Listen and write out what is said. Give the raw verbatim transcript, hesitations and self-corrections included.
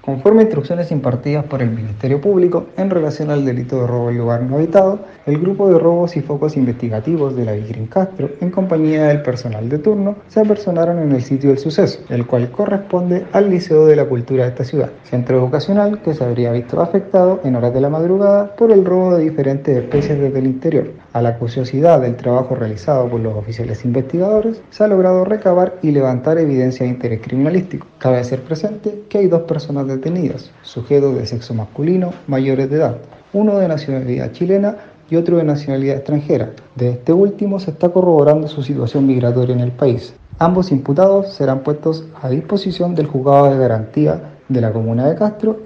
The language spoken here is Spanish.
Conforme a instrucciones impartidas por el Ministerio Público en relación al delito de robo en lugar no habitado, el grupo de robos y focos investigativos de la Vigrin Castro, en compañía del personal de turno, se apersonaron en el sitio del suceso, el cual corresponde al Liceo de la Cultura de esta ciudad, centro educacional que se habría visto afectado en horas de la madrugada por el robo de diferentes especies desde el interior. A la curiosidad del trabajo realizado por los oficiales investigadores, se ha logrado recabar y levantar evidencia de interés criminalístico. Cabe hacer presente que hay dos personas detenidas, sujetos de sexo masculino mayores de edad, uno de nacionalidad chilena y otro de nacionalidad extranjera. De este último se está corroborando su situación migratoria en el país. Ambos imputados serán puestos a disposición del juzgado de garantía de la comuna de Castro